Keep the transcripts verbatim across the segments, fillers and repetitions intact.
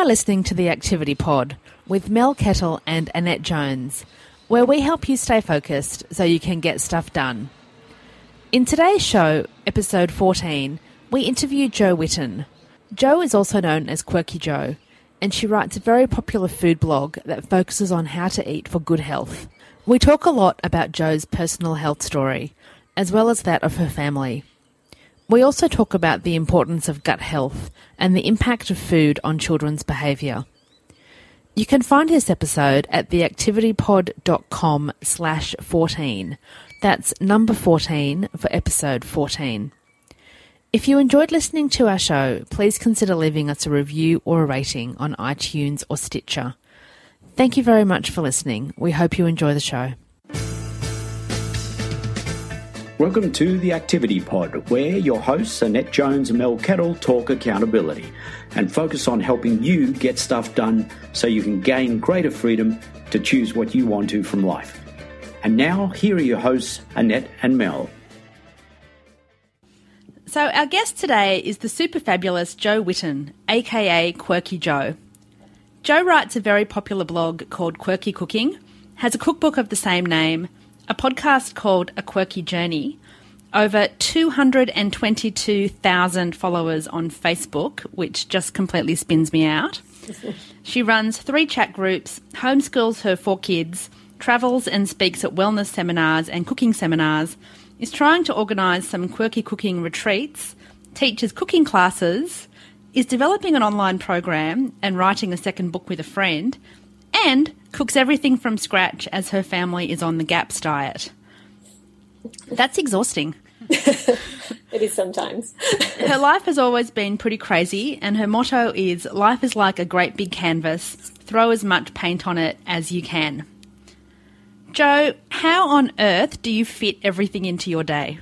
are listening to The Activity Pod with Mel Kettle and Annette Jones, where we help you stay focused so you can get stuff done. In today's show, episode fourteen, we interview Jo Whitton. Jo is also known as Quirky Jo, and she writes a very popular food blog that focuses on how to eat for good health. We talk a lot about Jo's personal health story, as well as that of her family. We also talk about the importance of gut health and the impact of food on children's behaviour. You can find this episode at theactivitypod.com slash 14. That's number fourteen for episode fourteen. If you enjoyed listening to our show, please consider leaving us a review or a rating on iTunes or Stitcher. Thank you very much for listening. We hope you enjoy the show. Welcome to The Activity Pod, where your hosts Annette Jones and Mel Kettle talk accountability and focus on helping you get stuff done so you can gain greater freedom to choose what you want to from life. And now, here are your hosts, Annette and Mel. So our guest today is the super fabulous Jo Whitton, aka Quirky Jo. Jo writes a very popular blog called Quirky Cooking, has a cookbook of the same name, a podcast called A Quirky Journey, over two hundred twenty-two thousand followers on Facebook, which just completely spins me out. She runs three chat groups, homeschools her four kids, travels and speaks at wellness seminars and cooking seminars, is trying to organise some quirky cooking retreats, teaches cooking classes, is developing an online program and writing a second book with a friend, and cooks everything from scratch as her family is on the GAPS diet. That's exhausting. It is sometimes. Her life has always been pretty crazy, and her motto is, life is like a great big canvas, throw as much paint on it as you can. Jo, how on earth do you fit everything into your day?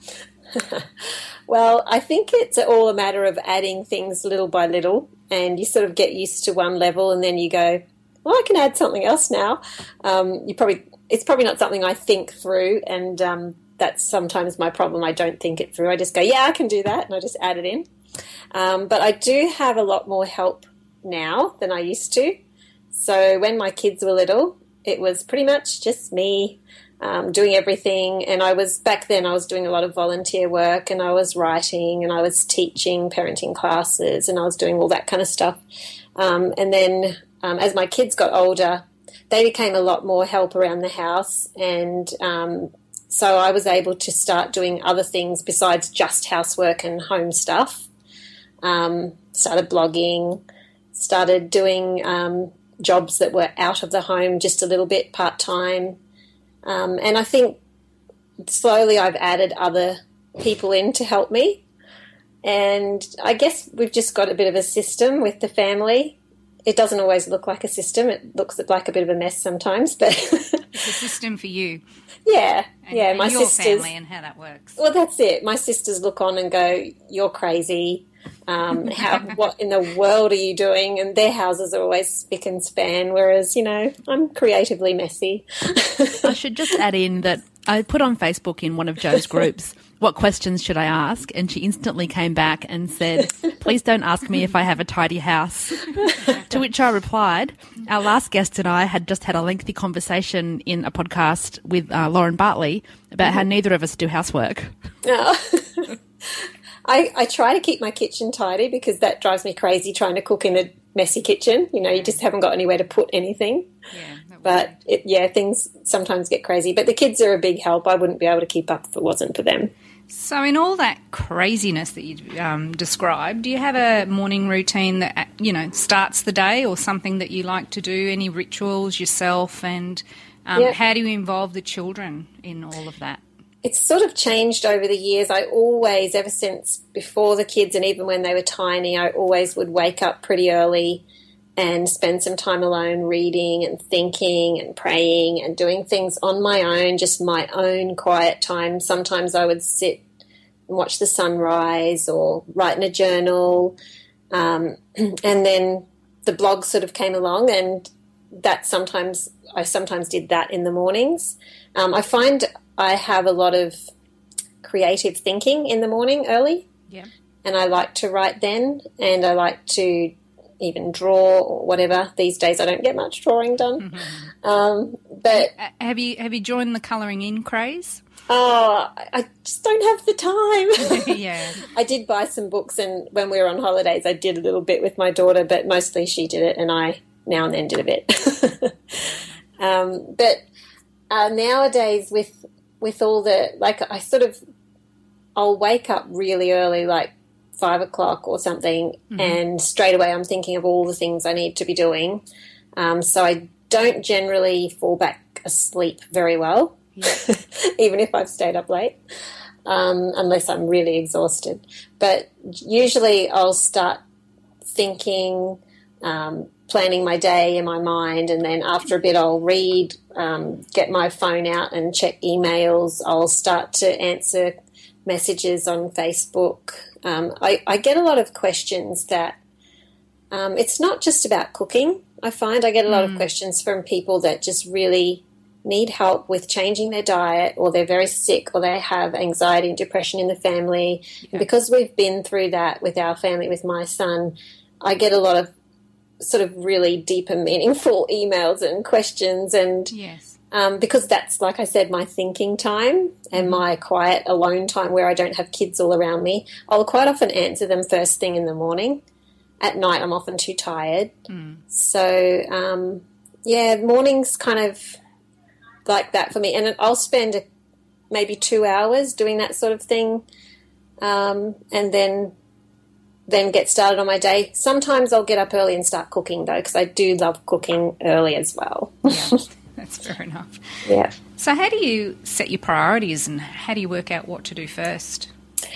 Well, I think it's all a matter of adding things little by little, and you sort of get used to one level and then you go, well, I can add something else now. Um, you probably it's probably not something I think through, and um, that's sometimes my problem. I don't think it through. I just go, yeah, I can do that, and I just add it in. Um, but I do have a lot more help now than I used to. So when my kids were little, it was pretty much just me um, doing everything. And I was, back then I was doing a lot of volunteer work, and I was writing, and I was teaching parenting classes, and I was doing all that kind of stuff. Um, and then um, as my kids got older, they became a lot more help around the house. And um, so I was able to start doing other things besides just housework and home stuff. Um, started blogging, started doing um, jobs that were out of the home just a little bit part-time. Um, and I think slowly I've added other people in to help me. And I guess we've just got a bit of a system with the family. It doesn't always look like a system. It looks like a bit of a mess sometimes, but it's a system for you. Yeah, and, yeah. And my your sisters, family and how that works. Well, that's it. My sisters look on and go, "You're crazy. Um, how? What in the world are you doing?" And their houses are always spick and span, whereas you know I'm creatively messy. I should just add in that I put on Facebook in one of Jo's groups, what questions should I ask? And she instantly came back and said, please don't ask me if I have a tidy house. To which I replied, our last guest and I had just had a lengthy conversation in a podcast with uh, Lauren Bartley about how neither of us do housework. Oh. I, I try to keep my kitchen tidy because that drives me crazy trying to cook in a messy kitchen. You know, you just haven't got anywhere to put anything. Yeah, but, it, yeah, things sometimes get crazy. But the kids are a big help. I wouldn't be able to keep up if it wasn't for them. So in all that craziness that you um, described, do you have a morning routine that, you know, starts the day or something that you like to do, any rituals yourself, and um, yeah. how do you involve the children in all of that? It's sort of changed over the years. I always, ever since before the kids and even when they were tiny, I always would wake up pretty early and spend some time alone reading and thinking and praying and doing things on my own, just my own quiet time. Sometimes I would sit and watch the sunrise or write in a journal. Um, and then the blog sort of came along, and that sometimes, I sometimes did that in the mornings. Um, I find I have a lot of creative thinking in the morning early. Yeah. And I like to write then, and I like to even draw or whatever. These days I don't get much drawing done. Mm-hmm. Um, but have you have you joined the colouring in craze? Oh, I just don't have the time. Yeah. I did buy some books, and when we were on holidays I did a little bit with my daughter, but mostly she did it and I now and then did a bit. um, but uh, nowadays with with all the, like, I sort of, I'll wake up really early, like five o'clock or something, mm-hmm. and straight away I'm thinking of all the things I need to be doing. Um, so I don't generally fall back asleep very well. Yeah. Even if I've stayed up late, um, unless I'm really exhausted. But usually I'll start thinking, um, planning my day in my mind, and then after a bit I'll read, um, get my phone out and check emails. I'll start to answer messages on Facebook. Um, I, I get a lot of questions that um, it's not just about cooking. I find I get a lot mm. of questions from people that just really need help with changing their diet, or they're very sick, or they have anxiety and depression in the family. Yeah. And because we've been through that with our family, with my son, I get a lot of sort of really deep and meaningful emails and questions. And yes. um, because that's, like I said, my thinking time and my quiet alone time where I don't have kids all around me, I'll quite often answer them first thing in the morning. At night I'm often too tired. Mm. So, um, yeah, mornings kind of like that for me, and I'll spend maybe two hours doing that sort of thing, um, and then then get started on my day. Sometimes I'll get up early and start cooking, though, because I do love cooking early as well. Yeah, that's fair enough. Yeah. So how do you set your priorities, and how do you work out what to do first?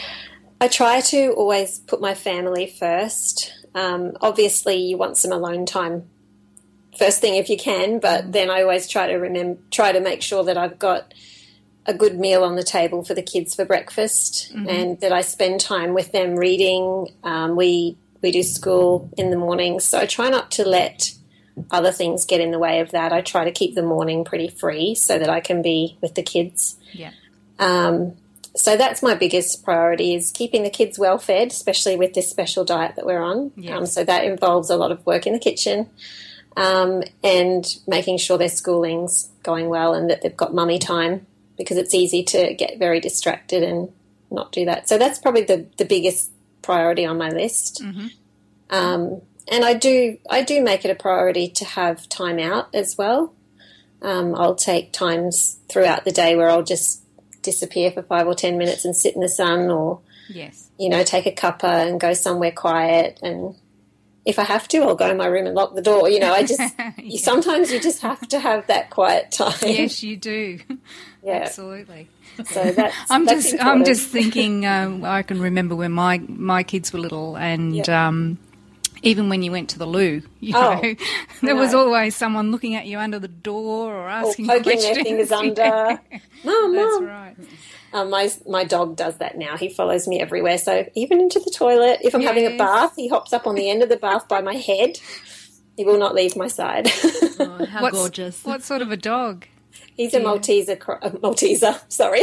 I try to always put my family first. Um, obviously, you want some alone time first thing if you can, but then I always try to remember, try to make sure that I've got a good meal on the table for the kids for breakfast, mm-hmm. and that I spend time with them reading. Um, we we do school in the mornings, so I try not to let other things get in the way of that. I try to keep the morning pretty free so that I can be with the kids. Yeah. Um, so that's my biggest priority, is keeping the kids well fed, especially with this special diet that we're on. Yeah. Um, so that involves a lot of work in the kitchen. Um, and making sure their schooling's going well and that they've got mummy time, because it's easy to get very distracted and not do that. So that's probably the, the biggest priority on my list. Mm-hmm. Um, and I do I do make it a priority to have time out as well. Um, I'll take times throughout the day where I'll just disappear for five or ten minutes and sit in the sun, or, yes. you know, take a cuppa and go somewhere quiet. And if I have to, I'll go in my room and lock the door. You know, I just yeah. sometimes you just have to have that quiet time. Yes, you do. Yeah, absolutely. So that's. I'm that's just, important. I'm just thinking. Um, I can remember when my my kids were little, and yeah. um, even when you went to the loo, you oh, know, there was always someone looking at you under the door or asking or poking questions. their fingers under. Mum, That's mum. right. Um, my my dog does that now. He follows me everywhere. So even into the toilet, if I'm yes. having a bath, he hops up on the end of the bath by my head. He will not leave my side. Oh, how What's, gorgeous! What sort of a dog? He's a Malteser. A Malteser. Sorry,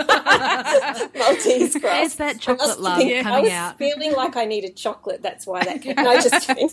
Maltese cross. There's that chocolate love kidding. coming I was out. Feeling like I needed chocolate. That's why that came. No, just kidding.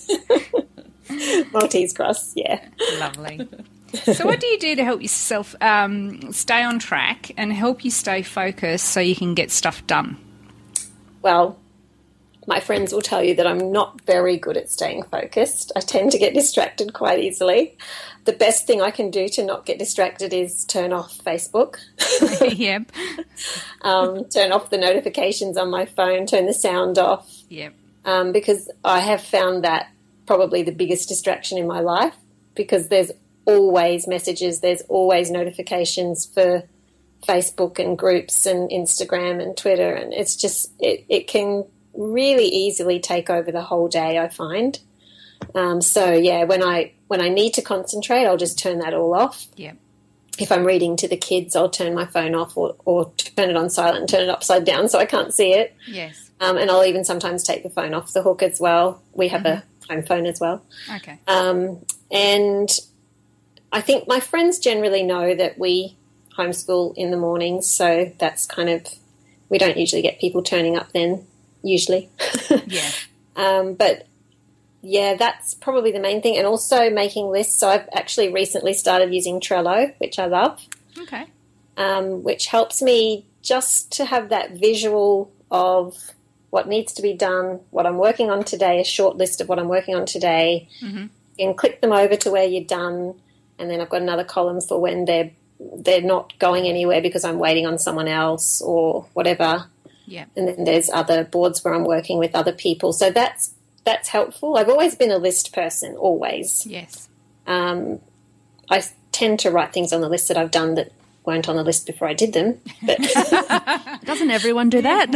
Maltese cross. Yeah. Lovely. So what do you do to help yourself um, stay on track and help you stay focused so you can get stuff done? Well, my friends will tell you that I'm not very good at staying focused. I tend to get distracted quite easily. The best thing I can do to not get distracted is turn off Facebook. Yep. um, turn off the notifications on my phone, turn the sound off. Yep. Um, because I have found that probably the biggest distraction in my life, because there's always messages, there's always notifications for Facebook and groups and Instagram and Twitter, and it's just it, it can really easily take over the whole day, I find. Um, so yeah, when I when I need to concentrate, I'll just turn that all off. Yeah. If I'm reading to the kids, I'll turn my phone off, or, or turn it on silent and turn it upside down so I can't see it. Yes. Um, and I'll even sometimes take the phone off the hook as well. We have mm-hmm. a home phone as well. Okay. Um, and I think my friends generally know that we homeschool in the mornings, so that's kind of, we don't usually get people turning up then, usually. Yeah. Um, but yeah, that's probably the main thing. And also making lists. So I've actually recently started using Trello, which I love, Okay. um, which helps me just to have that visual of what needs to be done, what I'm working on today, a short list of what I'm working on today. Mm-hmm. You can click them over to where you're done, and then I've got another column for when they're they're not going anywhere because I'm waiting on someone else or whatever. Yeah. And then there's other boards where I'm working with other people. So that's that's helpful. I've always been a list person, always. Yes. Um, I tend to write things on the list that I've done that weren't on the list before I did them. But Doesn't everyone do that?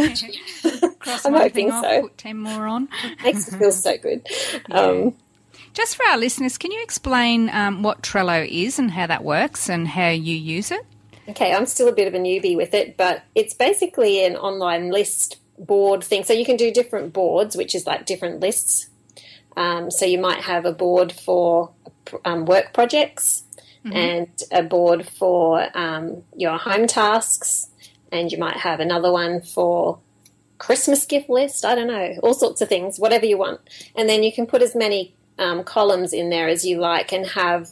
Cross I'm one hoping thing off, so. put ten more on. makes me feel so good. Um, Just for our listeners, can you explain um, what Trello is and how that works and how you use it? Okay, I'm still a bit of a newbie with it, but it's basically an online list board thing. So you can do different boards, which is like different lists. Um, so you might have a board for um, work projects mm-hmm. and a board for um, your home tasks, and you might have another one for Christmas gift list. I don't know, all sorts of things, whatever you want. And then you can put as many um, columns in there as you like and have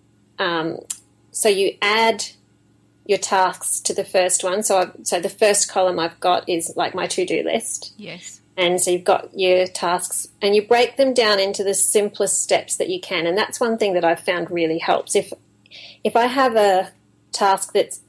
um, – so you add – your tasks to the first one. So I've, so the first column I've got is like my to-do list. Yes. And so you've got your tasks and you break them down into the simplest steps that you can. And that's one thing that I've found really helps. If if I have a task that's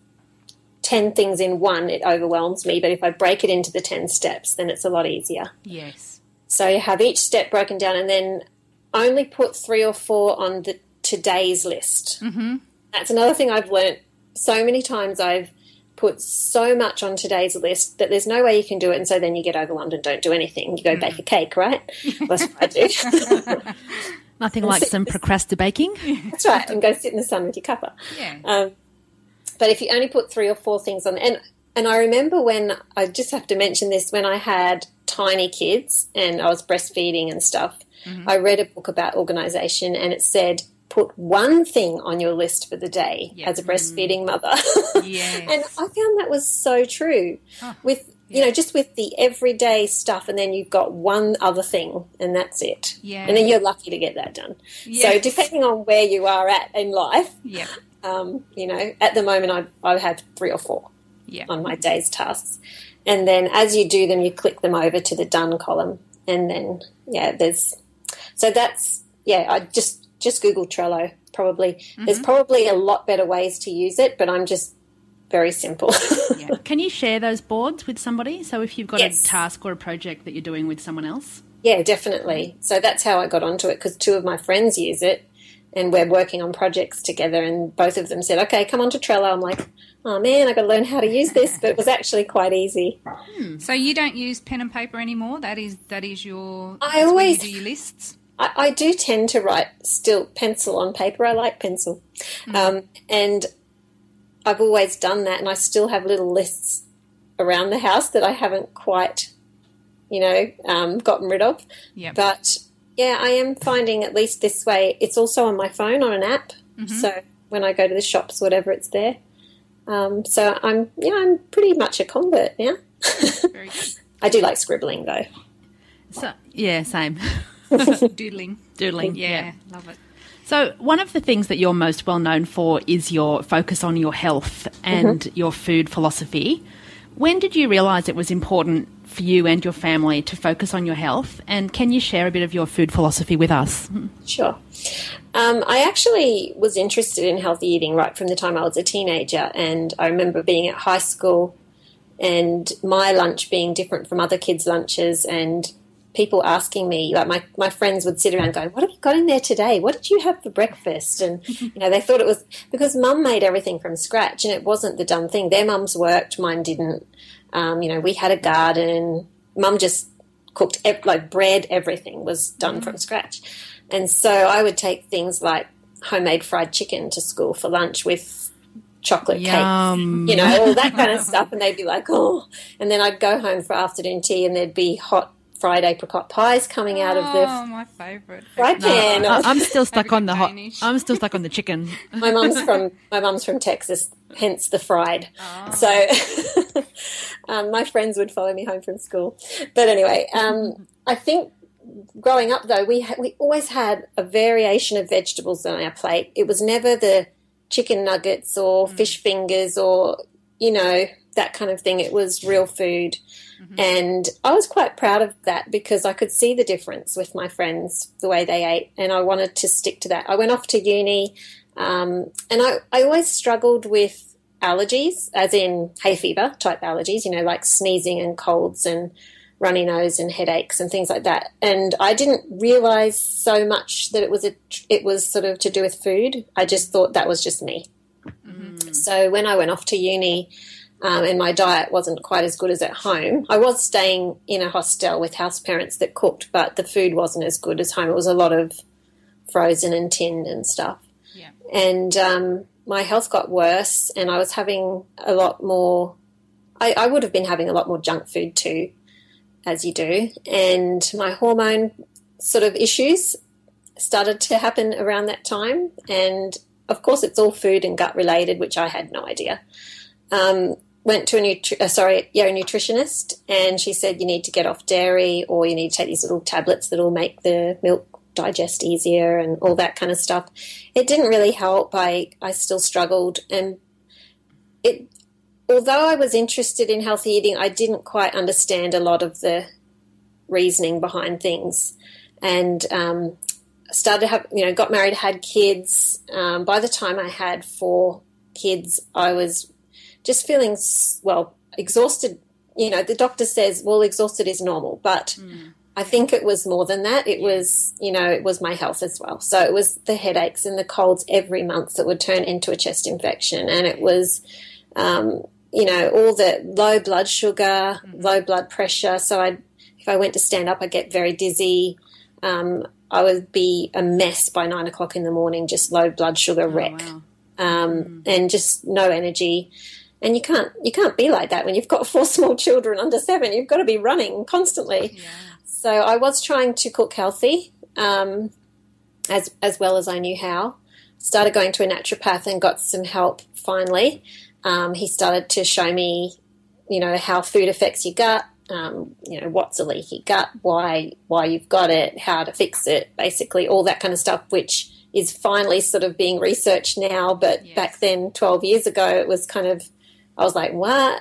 ten things in one, it overwhelms me. But if I break it into the ten steps, then it's a lot easier. Yes. So you have each step broken down and then only put three or four on the today's list. Mm-hmm. That's another thing I've learnt. So many times I've put so much on today's list that there's no way you can do it, and so then you get overwhelmed and don't do anything. You go mm. bake a cake, right? That's what I do. Nothing like some procrastinating. That's right, and go sit in the sun with your cuppa. Yeah. Um, but if you only put three or four things on, and and I remember when, I just have to mention this, when I had tiny kids and I was breastfeeding and stuff, mm-hmm. I read a book about organisation and it said, put one thing on your list for the day yep. as a breastfeeding mother. Yes. And I found that was so true oh, with, yeah. you know, just with the everyday stuff, and then you've got one other thing and that's it. Yeah. And then you're lucky to get that done. Yes. So depending on where you are at in life, yep. um, you know, at the moment I, I have three or four yep. on my day's tasks. And then as you do them, you click them over to the done column. And then, yeah, there's, so that's, yeah, I just, Just Google Trello, probably. Mm-hmm. There's probably a lot better ways to use it, but I'm just very simple. Yeah. Can you share those boards with somebody? So if you've got yes. a task or a project that you're doing with someone else? Yeah, definitely. So that's how I got onto it, because two of my friends use it and we're working on projects together, and both of them said, okay, come on to Trello. I'm like, oh, man, I've got to learn how to use this, but it was actually quite easy. Hmm. So you don't use pen and paper anymore? That is that is your, I always where you do your lists? I, I do tend to write still pencil on paper. I like pencil. Mm. Um, and I've always done that, and I still have little lists around the house that I haven't quite, you know, um, gotten rid of. Yep. But, yeah, I am finding at least this way. It's also on my phone on an app. Mm-hmm. So when I go to the shops, whatever, it's there. Um, so I'm, yeah, I'm pretty much a convert now. Very good. I do like scribbling, though. So yeah, same. Doodling. Doodling, yeah, yeah. Love it. So one of the things that you're most well known for is your focus on your health and mm-hmm. your food philosophy. When did you realise it was important for you and your family to focus on your health? And can you share a bit of your food philosophy with us? Sure. Um, I actually was interested in healthy eating right from the time I was a teenager, and I remember being at high school and my lunch being different from other kids' lunches, and people asking me, like my, my friends would sit around going, what have you got in there today? What did you have for breakfast? And, you know, they thought it was because Mum made everything from scratch, and it wasn't the dumb thing. Their mums worked, mine didn't. Um, you know, we had a garden. Mum just cooked, like bread, everything was done mm. from scratch. And so I would take things like homemade fried chicken to school for lunch with chocolate Yum. cake, you know, all that kind of stuff. And they'd be like, oh. And then I'd go home for afternoon tea and there'd be hot fried apricot pies coming out of the oh, my favourite fry pan. No, I'm still stuck on the hot. I'm still stuck on the chicken. My mum's from my mum's from Texas, hence the fried. Oh. So um, my friends would follow me home from school. But anyway, um, I think growing up, though, we ha- we always had a variation of vegetables on our plate. It was never the chicken nuggets or mm. fish fingers or, you know, that kind of thing. It was real food. Mm-hmm. And I was quite proud of that because I could see the difference with my friends, the way they ate, and I wanted to stick to that. I went off to uni, um, and I, I always struggled with allergies, as in hay fever type allergies, you know, like sneezing and colds and runny nose and headaches and things like that. And I didn't realise so much that it was a, it was sort of to do with food. I just thought that was just me. Mm-hmm. So when I went off to uni, Um, and my diet wasn't quite as good as at home. I was staying in a hostel with house parents that cooked, but the food wasn't as good as home. It was a lot of frozen and tinned and stuff. Yeah. And um, my health got worse, and I was having a lot more I, I would have been having a lot more junk food too, as you do. And my hormone sort of issues started to happen around that time. And, of course, it's all food and gut related, which I had no idea. Um went to a, nutri- uh, sorry, yeah, a nutritionist, and she said you need to get off dairy or you need to take these little tablets that will make the milk digest easier and all that kind of stuff. It didn't really help. I, I still struggled. And it, although I was interested in healthy eating, I didn't quite understand a lot of the reasoning behind things. And um, started to have, you know, got married, had kids. Um, by the time I had four kids, I was just feeling, well, exhausted. You know, the doctor says, well, exhausted is normal, but mm. I think it was more than that. It was, you know, it was my health as well. So it was the headaches and the colds every month that would turn into a chest infection. And it was, um, you know, all the low blood sugar, mm. low blood pressure. So I, if I went to stand up, I'd get very dizzy. Um, I would be a mess by nine o'clock in the morning, just low blood sugar wreck, oh, wow. um, mm. and just no energy. And you can't you can't be like that when you've got four small children under seven. You've got to be running constantly. Yeah. So I was trying to cook healthy, um, as as well as I knew how. Started going to a naturopath and got some help finally. Um, he started to show me, you know, how food affects your gut. Um, you know, what's a leaky gut, why why you've got it, how to fix it, basically all that kind of stuff, which is finally sort of being researched now. But yes. back then, twelve years ago, it was kind of, I was like, what?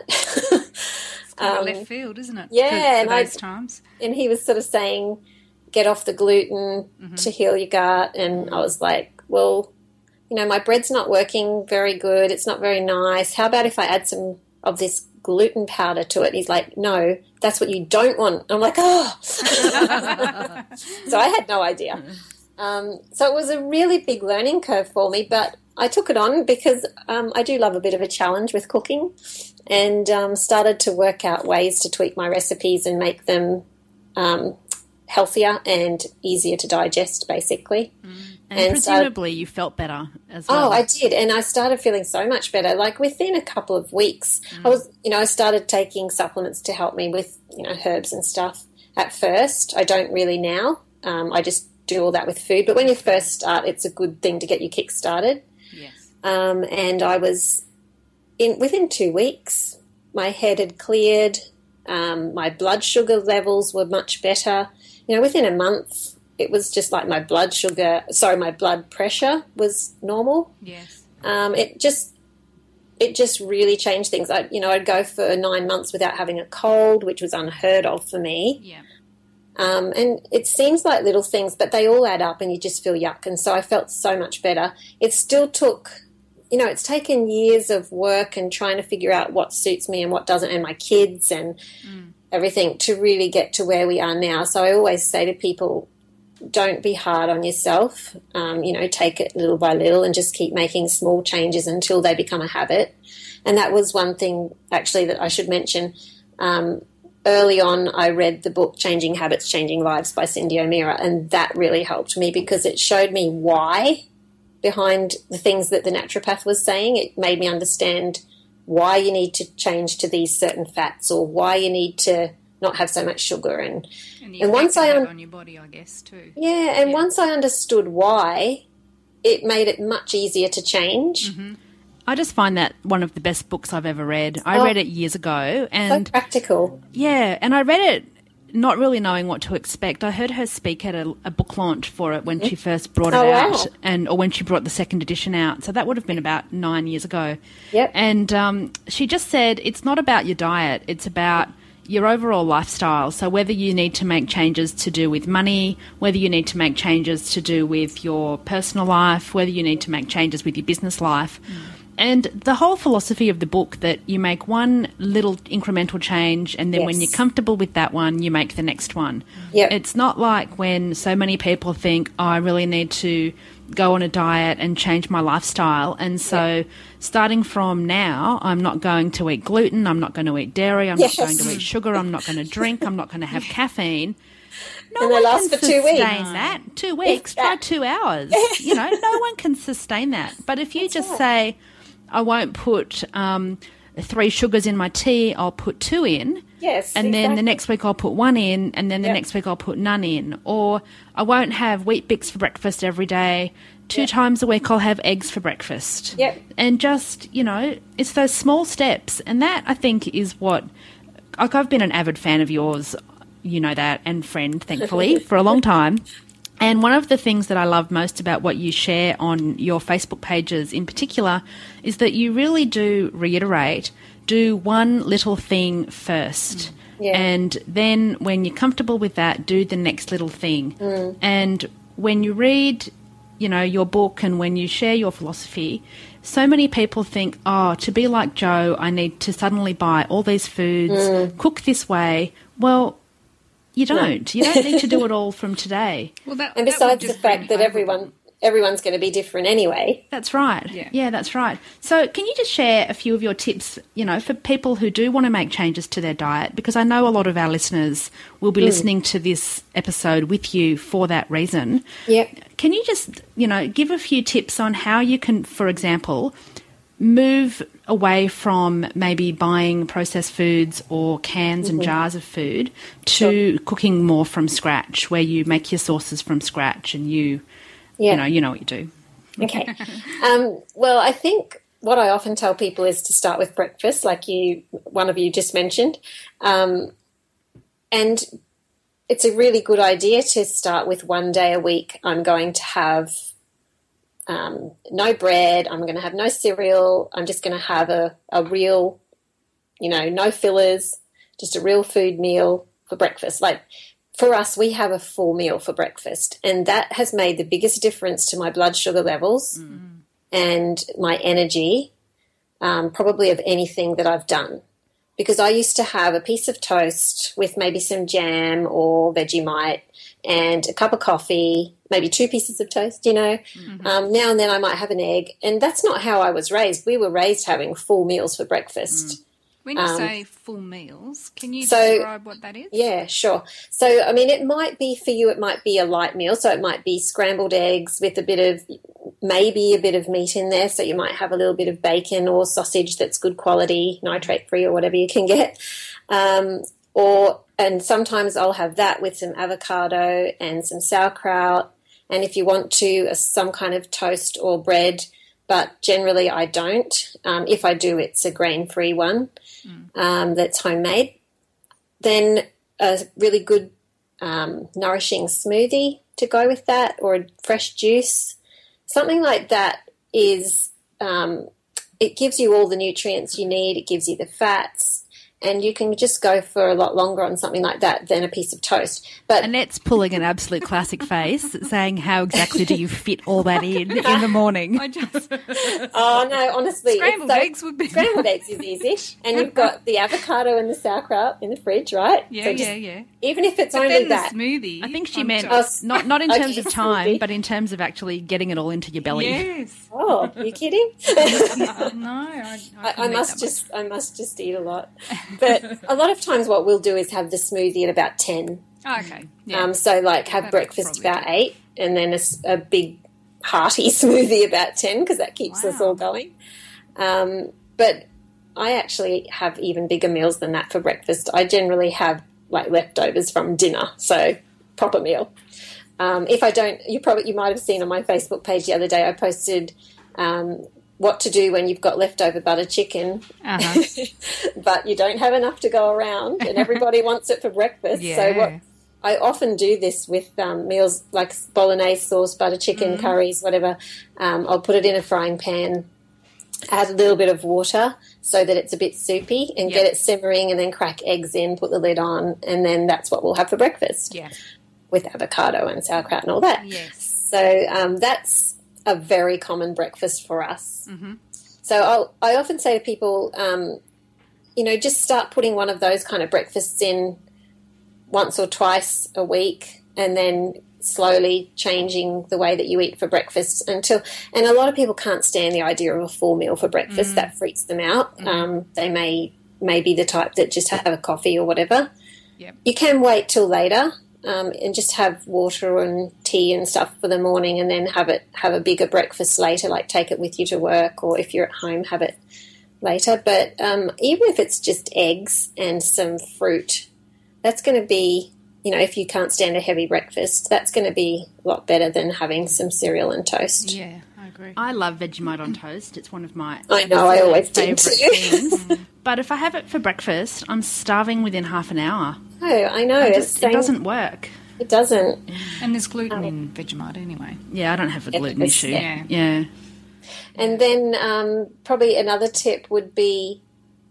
It's kind um, of left field, isn't it? Yeah. For, for and those I, times. And he was sort of saying, get off the gluten mm-hmm. to heal your gut. And I was like, well, you know, my bread's not working very good. It's not very nice. How about if I add some of this gluten powder to it? And he's like, no, that's what you don't want. I'm like, oh. So I had no idea. Um, so it was a really big learning curve for me, but I took it on because um, I do love a bit of a challenge with cooking, and um, started to work out ways to tweak my recipes and make them um, healthier and easier to digest, basically. Mm. And, and presumably started, you felt better as well. Oh, I did, and I started feeling so much better. Like within a couple of weeks, mm. I was, you know, I started taking supplements to help me with, you know, herbs and stuff. At first, I don't really now. Um, I just do all that with food. But when you first start, it's a good thing to get you kick started. Yes. Um, and I was in within two weeks, my head had cleared. Um, my blood sugar levels were much better. You know, within a month, it was just like my blood sugar, sorry, my blood pressure was normal. Yes. Um, it just, it just really changed things. I, you know, I'd go for nine months without having a cold, which was unheard of for me. Yeah. Um, and it seems like little things, but they all add up and you just feel yuck. And so I felt so much better. It still took, you know, it's taken years of work and trying to figure out what suits me and what doesn't, and my kids and mm. everything to really get to where we are now. So I always say to people, don't be hard on yourself. Um, you know, take it little by little and just keep making small changes until they become a habit. And that was one thing actually that I should mention. Um, early on, I read the book Changing Habits, Changing Lives by Cindy O'Meara, and that really helped me because it showed me why behind the things that the naturopath was saying. It made me understand why you need to change to these certain fats or why you need to not have so much sugar. And and, and once I un- on your body, I guess, too. Yeah, and yeah. once I understood why, it made it much easier to change. Mm-hmm. I just find that one of the best books I've ever read. I oh, read it years ago. And so practical. Yeah, and I read it not really knowing what to expect. I heard her speak at a, a book launch for it when she first brought it Oh, out, wow. and or when she brought the second edition out. So that would have been about nine years ago. Yep. And um, she just said it's not about your diet; it's about your overall lifestyle. So whether you need to make changes to do with money, whether you need to make changes to do with your personal life, whether you need to make changes with your business life. Mm. And the whole philosophy of the book that you make one little incremental change, and then Yes. when you're comfortable with that one, you make the next one. Yep. It's not like when so many people think, oh, I really need to go on a diet and change my lifestyle. And so Yep. starting from now, I'm not going to eat gluten, I'm not going to eat dairy, I'm Yes. not going to eat sugar, I'm not going to drink, I'm not going to have caffeine. No And they one last can for two weeks. sustain that. Two weeks, try that. two hours. You know, no one can sustain that. But if you That's just right. say, I won't put um, three sugars in my tea, I'll put two in. Yes, And then the exactly. next week I'll put one in, and then the Yep. next week I'll put none in. Or I won't have Wheat Bix for breakfast every day. Two Yep. times a week I'll have eggs for breakfast. Yep. And just, you know, it's those small steps. And that, I think, is what... Like, I've been an avid fan of yours, you know that, and friend, thankfully, for a long time. And one of the things that I love most about what you share on your Facebook pages in particular is that you really do reiterate, do one little thing first. Yeah. And then when you're comfortable with that, do the next little thing. Mm. And when you read, you know, your book and when you share your philosophy, so many people think, oh, to be like Joe, I need to suddenly buy all these foods, mm. cook this way. Well, you don't. No. You don't need to do it all from today. Well, that, and that would besides the just fact bring that everyone everyone's going to be different anyway. That's right. Yeah. yeah, that's right. So can you just share a few of your tips, you know, for people who do want to make changes to their diet? Because I know a lot of our listeners will be mm. listening to this episode with you for that reason. Yep. Can you just, you know, give a few tips on how you can, for example, move away from maybe buying processed foods or cans mm-hmm. and jars of food to sure. cooking more from scratch, where you make your sauces from scratch and you, yeah. you know, you know what you do. Okay. um, well, I think what I often tell people is to start with breakfast, like you, one of you just mentioned, um, and it's a really good idea to start with one day a week. I'm going to have Um, no bread, I'm going to have no cereal, I'm just going to have a, a real, you know, no fillers, just a real food meal for breakfast. Like for us, we have a full meal for breakfast, and that has made the biggest difference to my blood sugar levels mm. and my energy, um, probably of anything that I've done. Because I used to have a piece of toast with maybe some jam or Vegemite and a cup of coffee, maybe two pieces of toast, you know. Mm-hmm. Um, now and then I might have an egg. And that's not how I was raised. We were raised having full meals for breakfast. Mm. When you um, say full meals, can you so, describe what that is? Yeah, sure. So, I mean, it might be for you, it might be a light meal. So it might be scrambled eggs with a bit of, maybe a bit of meat in there. So you might have a little bit of bacon or sausage that's good quality, nitrate-free or whatever you can get. Um, or and sometimes I'll have that with some avocado and some sauerkraut. And if you want to, uh, some kind of toast or bread, but generally I don't. Um, if I do, it's a grain-free one mm. um, that's homemade. Then a really good um, nourishing smoothie to go with that, or a fresh juice. Something like that is, um, it gives you all the nutrients you need, it gives you the fats, and you can just go for a lot longer on something like that than a piece of toast. But Annette's pulling an absolute classic face, saying, how exactly do you fit all that in in the morning? I just... Oh, no, honestly. Scrambled so, eggs would be... Scrambled eggs is easy. And you've got the avocado and the sauerkraut in the fridge, right? Yeah, so yeah, just, yeah. Even if it's but only then that. the smoothie. I think she meant oh, not not in terms okay, of time, smoothie. but in terms of actually getting it all into your belly. Yes. Oh, you kidding? uh, no, I, I, I, I must just I must just eat a lot. But a lot of times what we'll do is have the smoothie at about ten. Oh, okay. Yeah. Um, so like have That'd breakfast about do. eight, and then a, a big hearty smoothie about ten, because that keeps Wow. us all going. Um, but I actually have even bigger meals than that for breakfast. I generally have like leftovers from dinner, so proper meal. Um, if I don't, you probably you might have seen on my Facebook page the other day I posted um, what to do when you've got leftover butter chicken, Uh-huh. but you don't have enough to go around and everybody wants it for breakfast. Yeah. So what I often do this with um, meals like bolognese sauce, butter chicken, Mm-hmm. curries, whatever. Um, I'll put it in a frying pan, add a little bit of water so that it's a bit soupy and Yeah. get it simmering, and then crack eggs in, put the lid on, and then that's what we'll have for breakfast Yeah. with avocado and sauerkraut and all that. Yes. So um, that's a very common breakfast for us. Mm-hmm. So I'll, I often say to people, um, you know, just start putting one of those kind of breakfasts in once or twice a week, and then slowly changing the way that you eat for breakfast until, and a lot of people can't stand the idea of a full meal for breakfast. Mm. That freaks them out. Mm. Um, they may, may be the type that just have a coffee or whatever. Yep. You can wait till later. Um, and just have water and tea and stuff for the morning, and then have it have a bigger breakfast later, like take it with you to work, or if you're at home, have it later. But um, even if it's just eggs and some fruit, that's going to be, you know, if you can't stand a heavy breakfast, that's going to be a lot better than having some cereal and toast. Yeah, I agree. I love Vegemite on toast. It's one of my I know, I always do favourite too. things. But if I have it for breakfast, I'm starving within half an hour. Oh, I know. I It's just, it same- doesn't work. It doesn't. And there's gluten in Vegemite anyway. Yeah, I don't have a gluten It's- issue. yeah. Yeah. And then um, probably another tip would be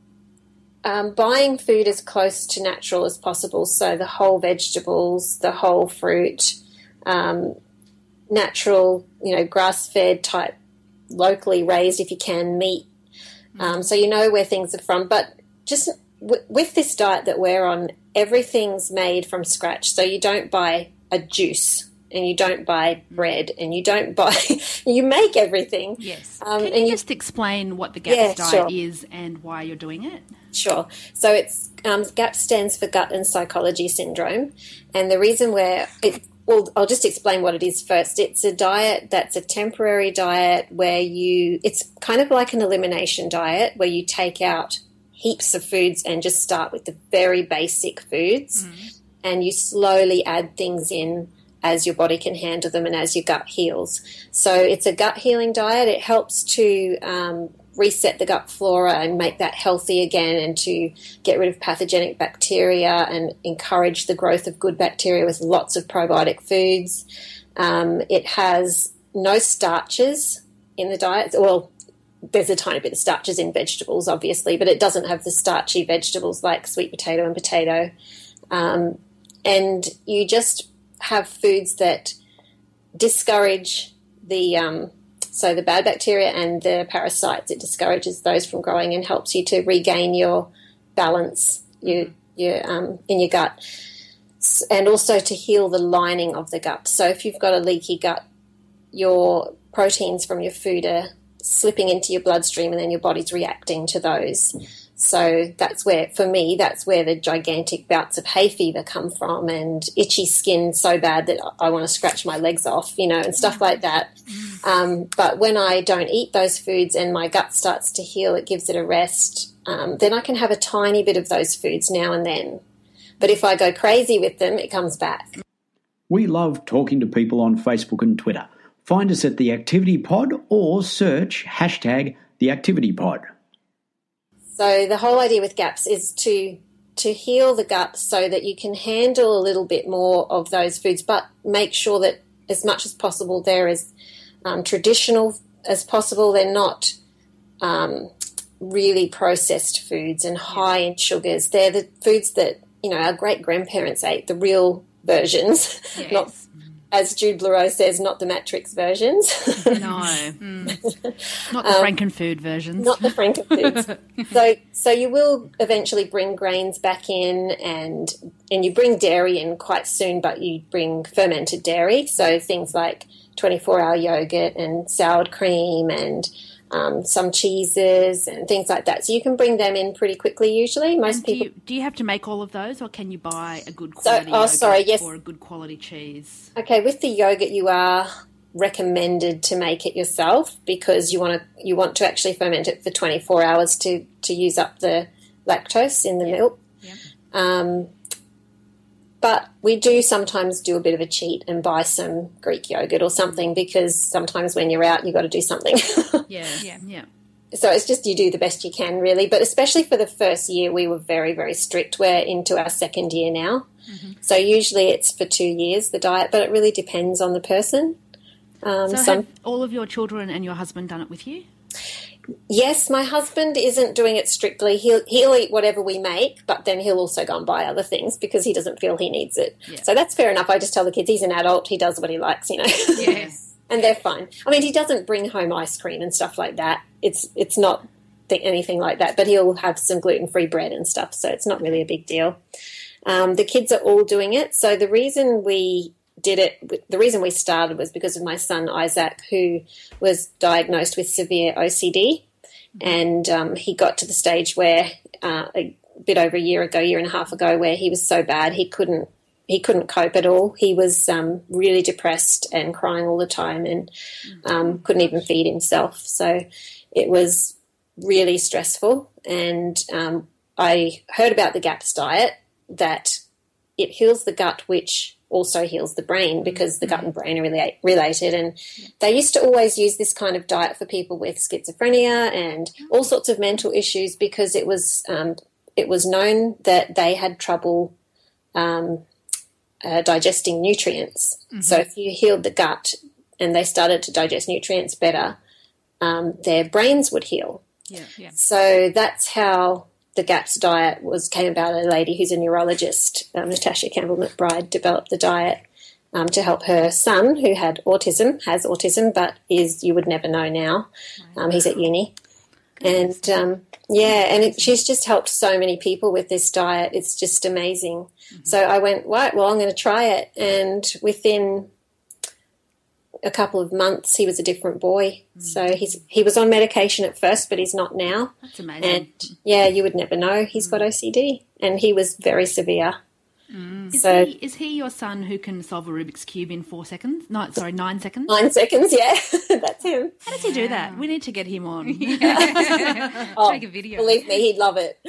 um, buying food as close to natural as possible. So the whole vegetables, the whole fruit, um, natural, you know, grass-fed type, locally raised if you can, meat. Um, so you know where things are from. But just w- with this diet that we're on, everything's made from scratch. So you don't buy a juice, and you don't buy bread, and you don't buy, you make everything. Yes. Um, Can and you you- just explain what the GAPS Yeah, diet sure. is and why you're doing it? Sure. So it's um, GAPS stands for Gut and Psychology Syndrome, and the reason where it, well, I'll just explain what it is first. It's a diet that's a temporary diet where you, it's kind of like an elimination diet where you take out heaps of foods and just start with the very basic foods, mm. and you slowly add things in as your body can handle them and as your gut heals. So it's a gut healing diet. It helps to um, reset the gut flora and make that healthy again, and to get rid of pathogenic bacteria and encourage the growth of good bacteria with lots of probiotic foods. Um, it has no starches in the diet. Well, there's a tiny bit of starches in vegetables, obviously, but it doesn't have the starchy vegetables like sweet potato and potato. Um, and you just have foods that discourage the um, so the bad bacteria and the parasites. It discourages those from growing and helps you to regain your balance your, your, um, in your gut, and also to heal the lining of the gut. So if you've got a leaky gut, your proteins from your food are slipping into your bloodstream, and then your body's reacting to those. So that's where, for me, that's where the gigantic bouts of hay fever come from, and itchy skin so bad that I want to scratch my legs off, you know, and stuff like that. Um, but when I don't eat those foods and my gut starts to heal, it gives it a rest, um, then I can have a tiny bit of those foods now and then. But if I go crazy with them, it comes back. We love talking to people on Facebook and Twitter. Find us at The Activity Pod or search hashtag The Activity Pod. So the whole idea with GAPS is to to heal the gut so that you can handle a little bit more of those foods, but make sure that as much as possible they're as um, traditional as possible. They're not um, really processed foods and high in sugars. They're the foods that, you know, our great-grandparents ate, the real versions, Yes. not, as Jude Blereau says, not the Matrix versions. No. Not the Um, Frankenfood versions. Not the Frankenfoods. so, so you will eventually bring grains back in, and and you bring dairy in quite soon, but you bring fermented dairy. So things like twenty-four hour yogurt and sour cream and um, some cheeses and things like that. So you can bring them in pretty quickly. Usually, most And do people. you, do you have to make all of those, or can you buy a good So- quality oh, yogurt sorry, yes. or a good quality cheese? Okay, with the yogurt, you are recommended to make it yourself, because you want to you want to actually ferment it for twenty-four hours to to use up the lactose in the milk. Yep. Um, But we do sometimes do a bit of a cheat and buy some Greek yogurt or something, because sometimes when you're out, you've got to do something. Yeah, yeah, yeah. So it's just you do the best you can, really. But especially for the first year, we were very, very strict. We're into our second year now. Mm-hmm. So usually it's for two years, the diet, but it really depends on the person. Um, so some, have all of your children and your husband done it with you? Yes, my husband isn't doing it strictly. He'll, he'll eat whatever we make, but then he'll also go and buy other things because he doesn't feel he needs it. Yeah. So that's fair enough. I just tell the kids he's an adult. He does what he likes, you know. Yes. And they're fine. I mean, he doesn't bring home ice cream and stuff like that. It's it's not th- anything like that, but he'll have some gluten-free bread and stuff, so it's not really a big deal. Um, the kids are all doing it. So the reason we did it, the reason we started was because of my son Isaac, who was diagnosed with severe O C D, and um, he got to the stage where uh, a bit over a year ago, year and a half ago, where he was so bad he couldn't He couldn't cope at all. He was um, really depressed and crying all the time, and um, couldn't even feed himself. So it was really stressful. And um, I heard about the GAPS diet, that it heals the gut, which also heals the brain, because the gut and brain are really related. And they used to always use this kind of diet for people with schizophrenia and all sorts of mental issues, because it was um, it was known that they had trouble um, Uh, digesting nutrients. Mm-hmm. So if you healed the gut and they started to digest nutrients better, um, their brains would heal. Yeah, yeah. So that's how the GAPS diet was came about. A lady who's a neurologist, um, Natasha Campbell McBride, developed the diet um, to help her son, who had autism, has autism, but is you would never know now. Um, he's at uni. And, um, yeah, and it, she's just helped so many people with this diet. It's just amazing. Mm-hmm. So I went, right, well, I'm going to try it. And within a couple of months, he was a different boy. Mm-hmm. So he's he was on medication at first, but he's not now. That's amazing. And, yeah, you would never know. He's mm-hmm. got O C D, and he was very severe. Mm. Is, so, he, is he your son who can solve a Rubik's Cube in four seconds? No, sorry, nine seconds? Nine seconds, yeah. That's him. How does he do that? We need to get him on. Oh, take a video. Believe me, he'd love it.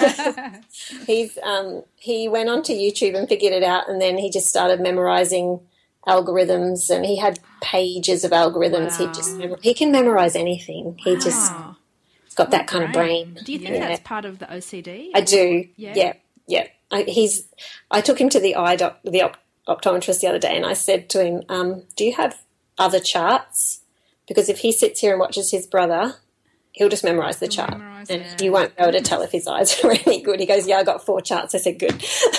He's um, He went onto YouTube and figured it out, and then he just started memorising algorithms, and he had pages of algorithms. Wow. He just He can memorise anything. He wow. just he's got that kind of brain. Do you think yeah. that's part of the O C D? I do, yeah. yeah. Yeah, I, he's. I took him to the eye doc, the op, optometrist the other day, and I said to him, um, "Do you have other charts? Because if he sits here and watches his brother, he'll just memorise the chart, memorise, and yeah. you won't be able to tell if his eyes are any good." He goes, "Yeah, I got four charts." I said, "Good."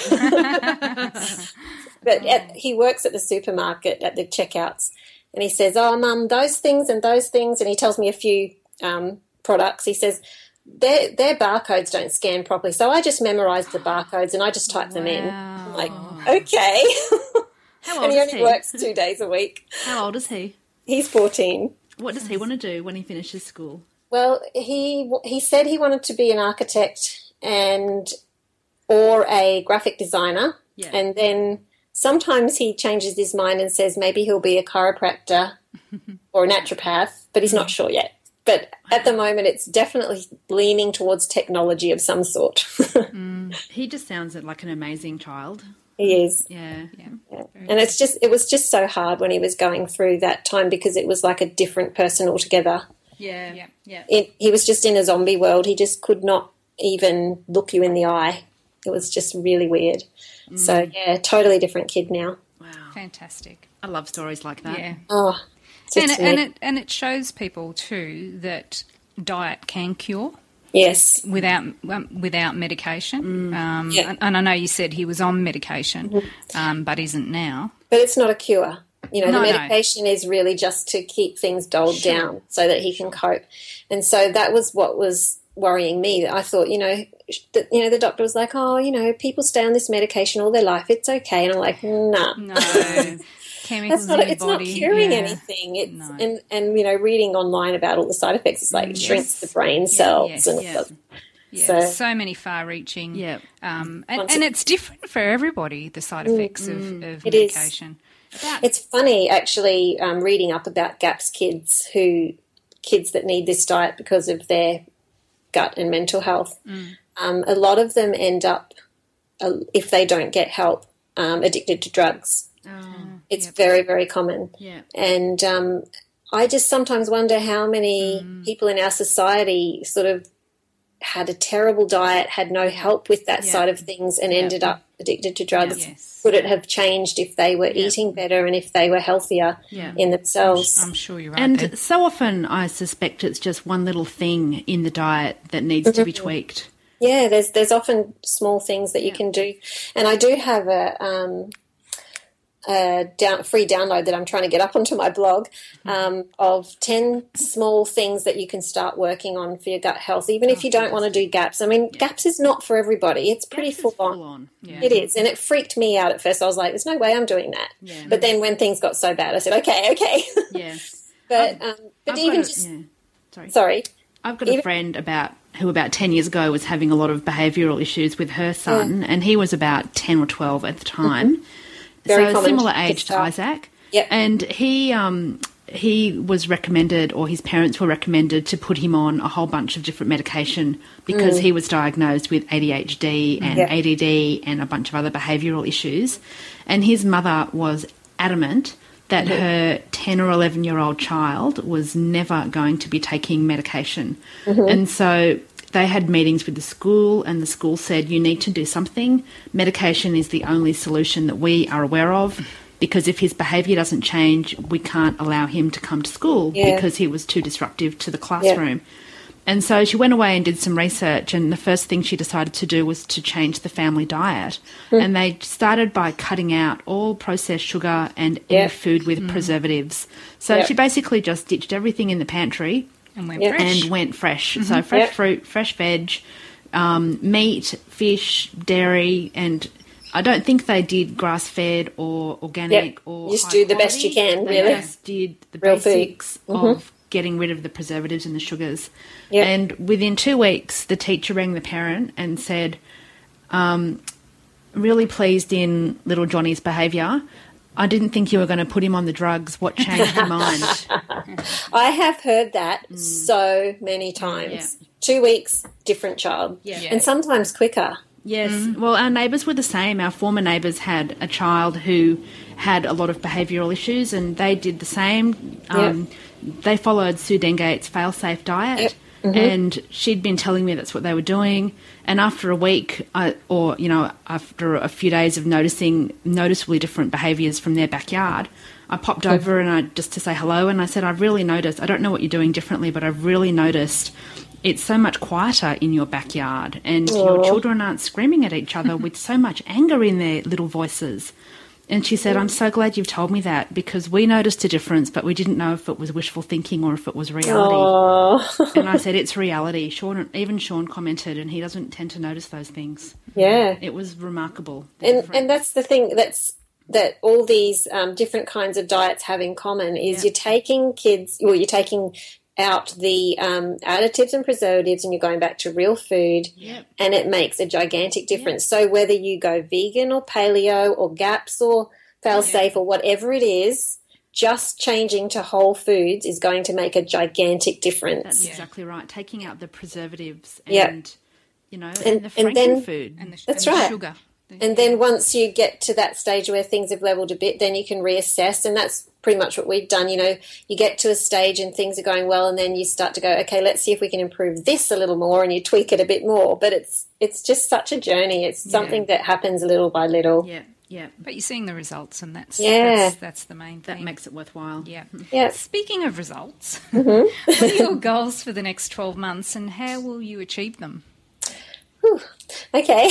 But at, he works at the supermarket at the checkouts, and he says, "Oh, Mum, those things and those things," and he tells me a few um, products. He says, Their, their barcodes don't scan properly, so I just memorised the barcodes and I just type them in. I'm like, okay. How old and he is only he? works two days a week. How old is he? He's fourteen. What does he want to do when he finishes school? Well, he he said he wanted to be an architect and or a graphic designer, yeah. and then sometimes he changes his mind and says maybe he'll be a chiropractor or a naturopath, but he's not sure yet. But at the moment, it's definitely leaning towards technology of some sort. mm. He just sounds like an amazing child. He is. Yeah. yeah. yeah. And it's just it was just so hard when he was going through that time, because it was like a different person altogether. Yeah. Yeah. Yeah. It, he was just in a zombie world. He just could not even look you in the eye. It was just really weird. Mm. So, yeah, totally different kid now. Wow. Fantastic. I love stories like that. Yeah. Oh, And it, and it and it shows people too that diet can cure. Yes. Without um, without medication. Mm. Um, yeah. and, and I know you said he was on medication, mm-hmm. um, but isn't now. But it's not a cure. You know, no, the medication no. is really just to keep things dulled sure. down so that he can cope. And so that was what was worrying me. I thought, you know, that, you know, the doctor was like, oh, you know, people stay on this medication all their life. It's okay. And I'm like, nah. No. Chemicals That's not, in your it's body. not curing yeah. anything. It's no. and, and, you know, reading online about all the side effects, it's like it yes. shrinks the brain yeah, cells. yes, and yeah. Yeah, so, so many far-reaching, yeah, um, and, and it's different for everybody. The side effects mm, of, of it medication. Is. It's funny actually um, reading up about GAPS kids who kids that need this diet because of their gut and mental health. Mm. Um, a lot of them end up, uh, if they don't get help, um, addicted to drugs. Oh, it's yep. very, very common. Yeah. And um, I just sometimes wonder how many mm. people in our society sort of had a terrible diet, had no help with that yeah. side of things, and yeah. ended up addicted to drugs. Yeah. Yes. Would it have changed if they were yeah. eating better and if they were healthier yeah. in themselves? I'm sure you're right. And there. so often I suspect it's just one little thing in the diet that needs mm-hmm. to be tweaked. Yeah, there's there's often small things that you yeah. can do. And I do have a, um, a down, free download that I'm trying to get up onto my blog um, of ten small things that you can start working on for your gut health, even oh, if you don't want to do GAPS. I mean, yeah. GAPS is not for everybody. It's pretty full on. full on. Yeah. It is, and it freaked me out at first. I was like, there's no way I'm doing that. Yeah. But then when things got so bad, I said, okay, okay. Yeah. but um, but I've even a, just... Yeah. Sorry. Sorry. I've got a friend about who about ten years ago was having a lot of behavioural issues with her son, yeah. and he was about ten or twelve at the time. Mm-hmm. Very so similar to age to Isaac. Yep. And he um, he was recommended, or his parents were recommended, to put him on a whole bunch of different medication because mm. he was diagnosed with A D H D and yep. A D D and a bunch of other behavioural issues. And his mother was adamant that mm-hmm. her ten or eleven-year-old child was never going to be taking medication. Mm-hmm. And so they had meetings with the school, and the school said, you need to do something. Medication is the only solution that we are aware of, because if his behaviour doesn't change, we can't allow him to come to school yeah. because he was too disruptive to the classroom. Yeah. And so she went away and did some research, and the first thing she decided to do was to change the family diet. Mm. And they started by cutting out all processed sugar and yeah. any food with mm. preservatives. So yeah. she basically just ditched everything in the pantry and went yeah. fresh. And went fresh. Mm-hmm. So fresh yeah. fruit, fresh veg, um, meat, fish, dairy, and I don't think they did grass-fed or organic yep. or just do the quality. best you can, they really. Just did the Real basics mm-hmm. of getting rid of the preservatives and the sugars. Yep. And within two weeks, the teacher rang the parent and said, um, really pleased in little Johnny's behaviour. I didn't think you were going to put him on the drugs. What changed your mind? I have heard that mm. so many times. Yeah. Two weeks, different child. Yeah. And sometimes quicker. Yes. Mm. Well, our neighbours were the same. Our former neighbours had a child who had a lot of behavioural issues, and they did the same. Um, yep. They followed Sue Dengate's fail-safe diet. Yep. Mm-hmm. And she'd been telling me that's what they were doing. And after a week, I, or, you know, after a few days of noticing noticeably different behaviours from their backyard, I popped mm-hmm. over and I just to say hello, and I said, I've really noticed, I don't know what you're doing differently, but I've really noticed it's so much quieter in your backyard, and Aww. Your children aren't screaming at each other with so much anger in their little voices. And she said, I'm so glad you've told me that, because we noticed a difference, but we didn't know if it was wishful thinking or if it was reality. And I said, it's reality. Sean, even Sean commented, and he doesn't tend to notice those things. Yeah. It was remarkable. And and that's the thing that's that all these um, different kinds of diets have in common is yeah. you're taking kids, well, you're taking out the um, additives and preservatives, and you're going back to real food, yep. and it makes a gigantic difference. Yep. So whether you go vegan or paleo or GAPS or fail-safe yep. or whatever it is, just changing to whole foods is going to make a gigantic difference. That's exactly right. Taking out the preservatives and, yep. you know, and, and the and then, food. And the, that's and right. the sugar. And then once you get to that stage where things have leveled a bit, then you can reassess, and that's pretty much what we've done. You know, you get to a stage and things are going well, and then you start to go, okay, let's see if we can improve this a little more, and you tweak it a bit more. But it's it's just such a journey. It's something yeah. that happens little by little. Yeah, yeah. But you're seeing the results, and that's yeah. that's, that's the main thing. That makes it worthwhile. Yeah. yeah. Speaking of results, mm-hmm. what are your goals for the next twelve months, and how will you achieve them? Whew. Okay.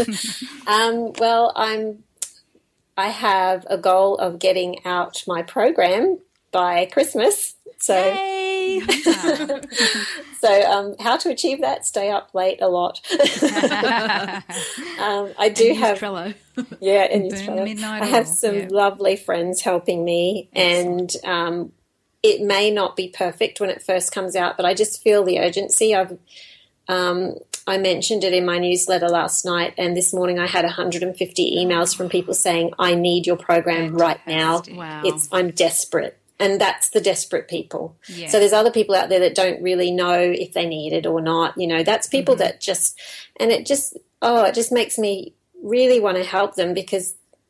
um, well, I'm. I have a goal of getting out my program by Christmas. So, Yay! so um, how to achieve that? Stay up late a lot. um, I do and have Trello. Yeah, and use Burn Trello. midnight I have oil. some yeah. lovely friends helping me, Excellent. and um, it may not be perfect when it first comes out, but I just feel the urgency. I've um, I mentioned it in my newsletter last night, and this morning I had one hundred fifty emails from people saying, I need your program right now. Wow. It's I'm desperate. And that's the desperate people. Yeah. So there's other people out there that don't really know if they need it or not. You know, that's people mm-hmm. that just, and it just, oh, it just makes me really want to help them, because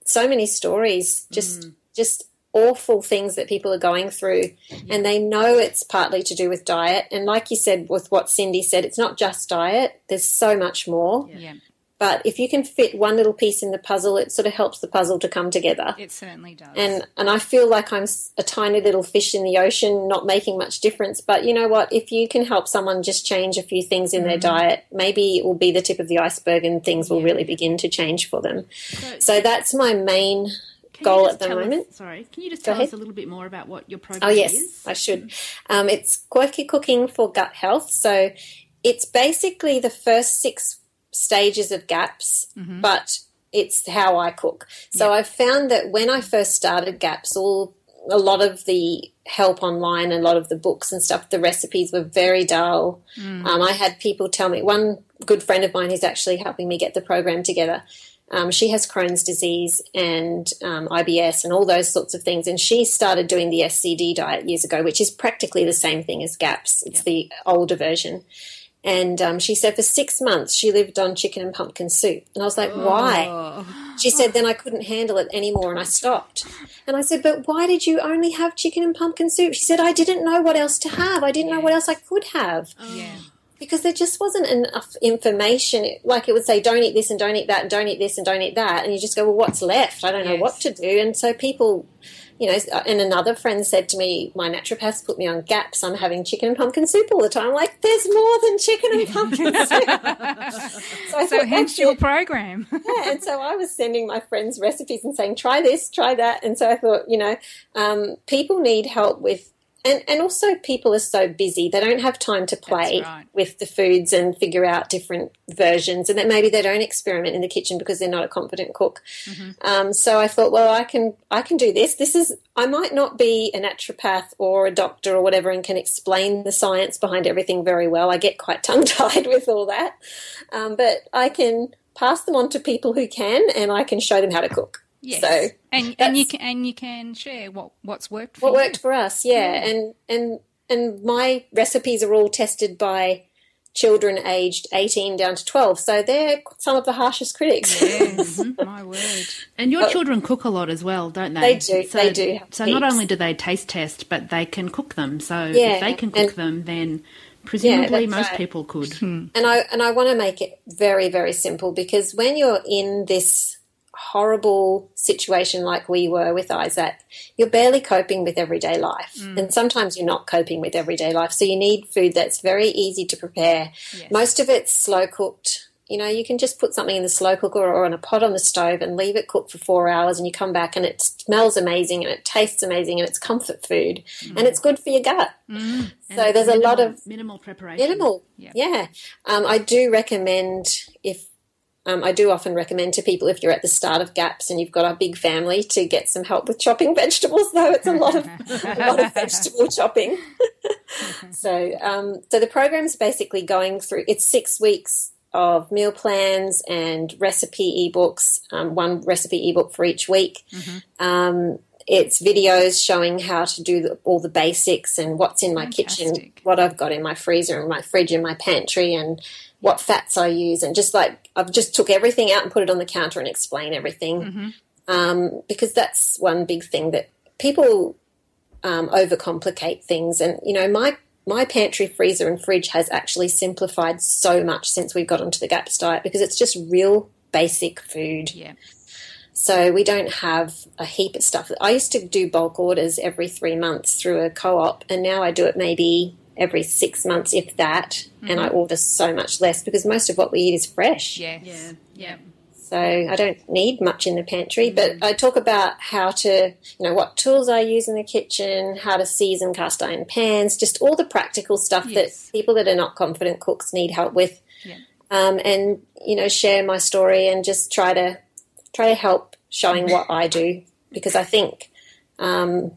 so many stories, just mm. just awful things that people are going through, yeah. and they know it's partly to do with diet. And like you said, with what Cindy said, it's not just diet. There's so much more. Yeah. Yeah. But if you can fit one little piece in the puzzle, it sort of helps the puzzle to come together. It certainly does. And and I feel like I'm a tiny little fish in the ocean, not making much difference. But you know what? If you can help someone just change a few things in mm-hmm. their diet, maybe it will be the tip of the iceberg and things will yeah. really begin to change for them. So, so that's my main goal at the moment. Us, sorry, can you just tell us a little bit more about what your program is? Oh, yes, is? I should. Um, it's Quirky Cooking for Gut Health. So it's basically the first six stages of GAPS, mm-hmm. but it's how I cook. So yeah. I found that when I first started GAPS, all a lot of the help online and a lot of the books and stuff, the recipes were very dull. Mm. Um, I had people tell me, one good friend of mine who's actually helping me get the program together, um, she has Crohn's disease and um, I B S and all those sorts of things, and she started doing the S C D diet years ago, which is practically the same thing as GAPS. It's yeah. the older version. And um, she said for six months she lived on chicken and pumpkin soup. And I was like, oh. why? She said, then I couldn't handle it anymore and I stopped. And I said, but why did you only have chicken and pumpkin soup? She said, I didn't know what else to have. I didn't yeah. know what else I could have. Oh. Yeah. Because there just wasn't enough information. Like it would say, don't eat this and don't eat that and don't eat this and don't eat that. And you just go, well, what's left? I don't yes. know what to do. And so people... You know, and another friend said to me, my naturopath put me on GAPS. I'm having chicken and pumpkin soup all the time. I'm like, there's more than chicken and pumpkin soup. so I so thought, hence your it. program. yeah, and so I was sending my friends recipes and saying, try this, try that. And so I thought, you know, um, people need help with, and, and also people are so busy. They don't have time to play right. with the foods and figure out different versions, and that maybe they don't experiment in the kitchen because they're not a confident cook. Mm-hmm. Um, so I thought, well, I can I can do this. This is I might not be a naturopath or a doctor or whatever and can explain the science behind everything very well. I get quite tongue-tied with all that. Um, but I can pass them on to people who can, and I can show them how to cook. Yes. So and and you can and you can share what, what's worked for what you. worked for us, yeah. yeah. And and and my recipes are all tested by children aged eighteen down to twelve, so they're some of the harshest critics. Yes, my word. And your but, children cook a lot as well, don't they? They do. So, they do. So not only do they taste test, but they can cook them. So yeah, if they can cook and, them, then presumably yeah, most right. people could. Hmm. And I and I want to make it very, very simple, because when you're in this horrible situation like we were with Isaac, you're barely coping with everyday life. Mm. And sometimes you're not coping with everyday life. So you need food that's very easy to prepare. Yes. Most of it's slow cooked. You know, you can just put something in the slow cooker or on a pot on the stove and leave it cook for four hours and you come back and it smells amazing and it tastes amazing and it's comfort food mm. and it's good for your gut. Mm. So and there's minimal, a lot of... Minimal preparation. Minimal, yep. yeah. Um, I do recommend if... Um, I do often recommend to people, if you're at the start of GAPS and you've got a big family, to get some help with chopping vegetables, though it's a lot of a lot of vegetable chopping. so, um, so the program's basically going through. It's six weeks of meal plans and recipe ebooks. Um, one recipe ebook for each week. Mm-hmm. Um, it's videos showing how to do the, all the basics and what's in my Fantastic. kitchen, what I've got in my freezer and my fridge and my pantry, and what fats I use, and just like I've just took everything out and put it on the counter and explain everything, mm-hmm. um, because that's one big thing that people um, overcomplicate things. And you know, my my pantry, freezer, and fridge has actually simplified so much since we've got onto the GAPS diet, because it's just real basic food. Yeah. So we don't have a heap of stuff. I used to do bulk orders every three months through a co-op, and now I do it maybe every six months, if that, mm-hmm. and I order so much less because most of what we eat is fresh. Yes. Yeah, yeah. So I don't need much in the pantry, mm-hmm. but I talk about how to, you know, what tools I use in the kitchen, how to season cast iron pans, just all the practical stuff yes. that people that are not confident cooks need help with, yeah. um, and, you know, share my story and just try to try to help showing what I do, because I think um,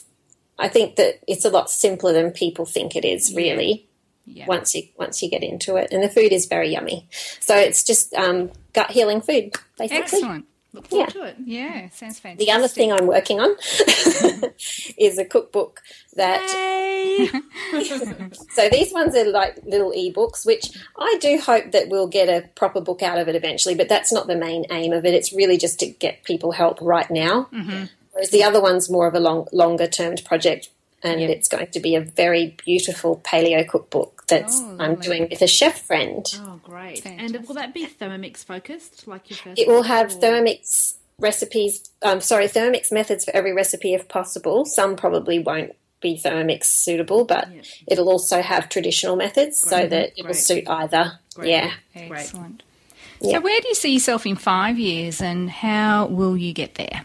I think that it's a lot simpler than people think it is, really, yeah. once you once you get into it. And the food is very yummy. So it's just um, gut healing food, basically. Excellent. Look forward Yeah. to it. Yeah, sounds fantastic. The other thing I'm working on is a cookbook that. Hey. So these ones are like little ebooks, which I do hope that we'll get a proper book out of it eventually, but that's not the main aim of it. It's really just to get people help right now. Mm-hmm. Whereas the other one's more of a long, longer-termed project, and Yeah. it's going to be a very beautiful paleo cookbook that Oh, I'm lovely. doing with a chef friend. Oh, great. Fantastic. And will that be Thermomix focused, like your first It will have or- Thermomix recipes, um, sorry, Thermomix methods for every recipe if possible. Some probably won't be Thermomix suitable, but Yeah. it'll also have traditional methods so Great. that it will Great. suit either. Great. Yeah. Excellent. Yeah. So where do you see yourself in five years and how will you get there?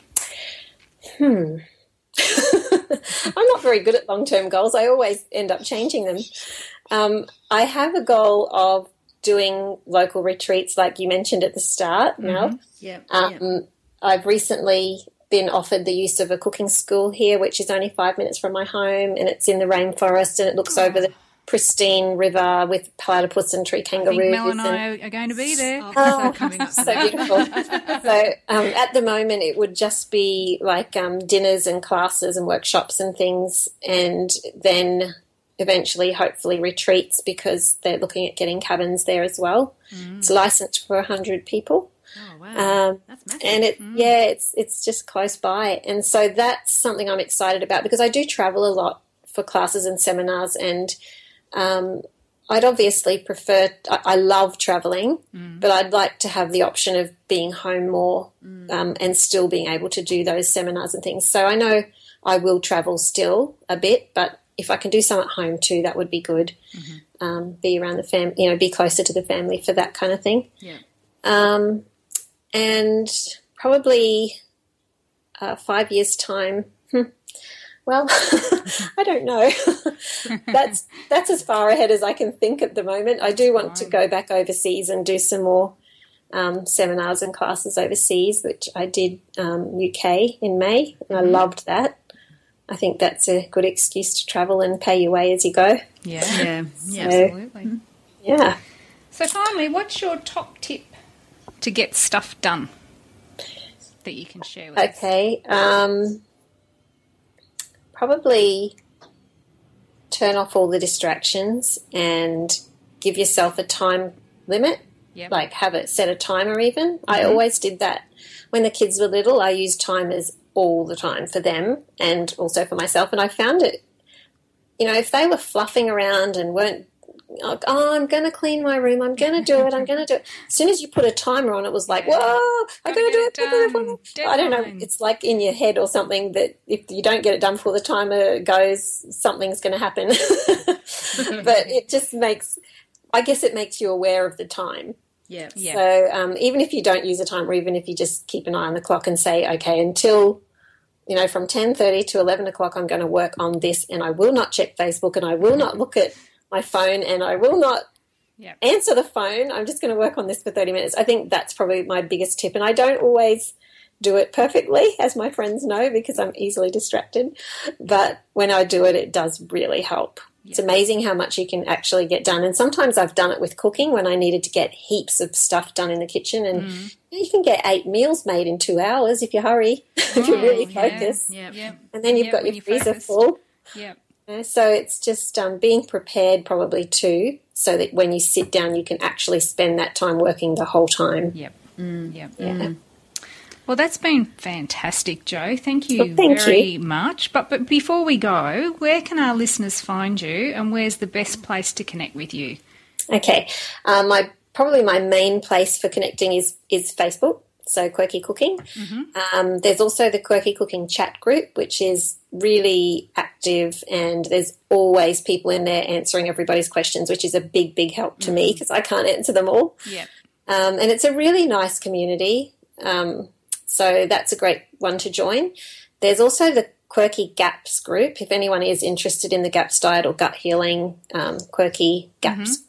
I'm not very good at long-term goals. I always end up changing them. Um, I have a goal of doing local retreats like you mentioned at the start, Mel. Yeah. Um, yeah. I've recently been offered the use of a cooking school here, which is only five minutes from my home, and it's in the rainforest, and it looks over the pristine river with platypus and tree I think kangaroos. Mel and and- I are going to be there. Oh, so coming up to so that. beautiful. So um, at the moment, it would just be like um, dinners and classes and workshops and things, and then eventually, hopefully, retreats because they're looking at getting cabins there as well. It's licensed for one hundred people. Oh, wow. Um, That's massive. and it, yeah, it's it's just close by, and so that's something I'm excited about because I do travel a lot for classes and seminars, and um, I'd obviously prefer. I, I love traveling, but I'd like to have the option of being home more um, and still being able to do those seminars and things. So I know I will travel still a bit, but if I can do some at home too, that would be good. Um, be around the fam, you know, be closer to the family for that kind of thing. Yeah. Um, and probably uh, five years' time. Hmm. Well, I don't know. that's that's as far ahead as I can think at the moment. I do want to go back overseas and do some more um, seminars and classes overseas, which I did um, U K in May, and I loved that. I think that's a good excuse to travel and pay your way as you go. Yeah, Yeah. Yeah. So- absolutely. Yeah. So finally, what's your top tip to get stuff done that you can share with us? Okay. Um, probably turn off all the distractions and give yourself a time limit. Yep. Like have it set a timer even. I always did that. When the kids were little, I used timers all the time for them and also for myself. And I found it, you know, if they were fluffing around and weren't like, oh, I'm going to clean my room, I'm going to do it, I'm going to do it. As soon as you put a timer on, it was like, Yeah. whoa, I'm Gotta going to do it. get it I'm gonna do it. done. I don't know. Deadline. It's like in your head or something that if you don't get it done before the timer goes, something's going to happen. But it just makes, I guess it makes you aware of the time. Yeah. Yeah. So um, even if you don't use a timer, even if you just keep an eye on the clock and say, okay, until, you know, from ten thirty to eleven o'clock, I'm going to work on this and I will not check Facebook and I will not look at my phone and I will not Yep. answer the phone. I'm just going to work on this for thirty minutes. I think that's probably my biggest tip. And I don't always do it perfectly, as my friends know, because I'm easily distracted. But when I do it, it does really help. It's amazing how much you can actually get done. And sometimes I've done it with cooking when I needed to get heaps of stuff done in the kitchen. And Mm. you can get eight meals made in two hours if you hurry, if you Oh, really yeah. focus. Yeah. Yep. And then you've Yep, got when your you're freezer focused. full. Yep. Yeah, so it's just um, being prepared probably too, so that when you sit down you can actually spend that time working the whole time. Yep. Mm. Yep. Yeah. Well, that's been fantastic, Joe. Thank you Well, thank very you. much. But but before we go, where can our listeners find you, and where's the best place to connect with you? Okay, um, my probably my main place for connecting is is Facebook. So Quirky Cooking. Um, there's also the Quirky Cooking chat group, which is really active, and there's always people in there answering everybody's questions, which is a big, big help to me because I can't answer them all. Yep. Um, and it's a really nice community. Um, so that's a great one to join. There's also the Quirky Gaps group. If anyone is interested in the GAPS diet or gut healing, um, Quirky Gaps.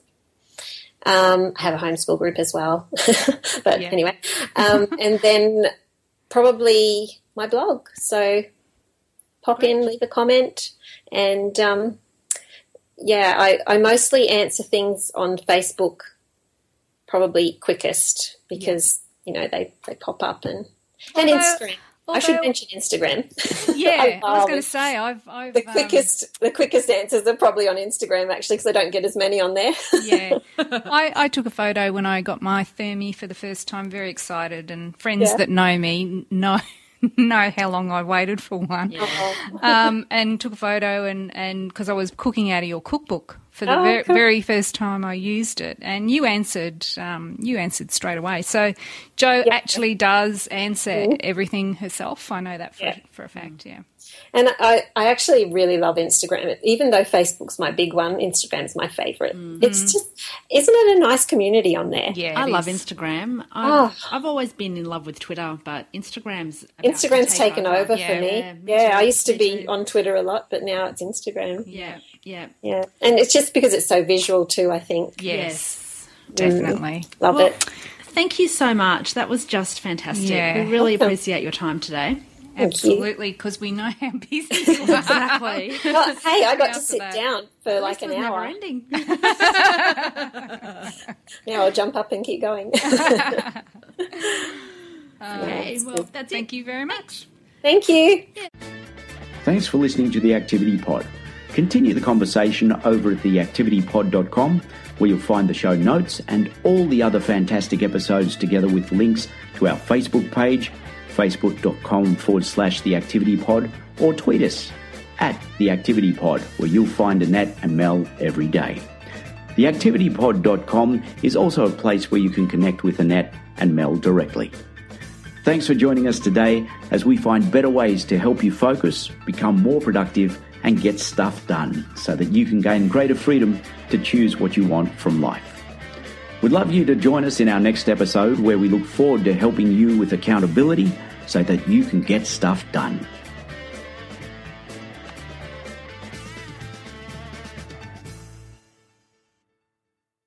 Um, I have a homeschool group as well. But Yeah. anyway. Um, and then probably my blog. So pop in, leave a comment. And, um, yeah, I, I mostly answer things on Facebook probably quickest because you know, they, they pop up and, and Although, Instagram. although, I should mention Instagram. Yeah, I, I was um, going to say I've, I've the quickest um, the quickest answers are probably on Instagram actually because I don't get as many on there. Yeah, I, I took a photo when I got my Thermi for the first time. Very excited, and friends yeah. that know me know. know how long I waited for one, yeah. um, and took a photo, and and because I was cooking out of your cookbook for the oh, ver- cool. very first time I used it, and you answered, um, you answered straight away. So Jo yeah. actually does answer mm-hmm. everything herself. I know that for yeah. for a fact. Yeah. And I, I actually really love Instagram. Even though Facebook's my big one, Instagram's my favourite. Mm-hmm. It's just, isn't it a nice community on there? Yeah, I love is. Instagram. I've, oh. I've always been in love with Twitter, but Instagram's about Instagram's to take taken over, over yeah, for me. Yeah, me yeah too, I used to me be too. on Twitter a lot, but now it's Instagram. Yeah, yeah. Yeah, and it's just because it's so visual too, I think. Yes, yes. Definitely. Mm. Love well, it. Thank you so much. That was just fantastic. Yeah. We really Awesome. appreciate your time today. Thank Absolutely, because we know how busy you are. Exactly. Well, hey, I got to After sit that. down for like This an was hour. never ending. Now I'll jump up and keep going. Okay, well, that's Thank it. you very much. Thank you. Thanks for listening to The Activity Pod. Continue the conversation over at the activity pod dot com, where you'll find the show notes and all the other fantastic episodes together with links to our Facebook page, facebook.com forward slash The Activity Pod, or tweet us at The Activity Pod, where you'll find Annette and Mel every day. the activity pod dot com is also a place where you can connect with Annette and Mel directly. Thanks for joining us today as we find better ways to help you focus, become more productive, and get stuff done so that you can gain greater freedom to choose what you want from life. We'd love you to join us in our next episode where we look forward to helping you with accountability so that you can get stuff done.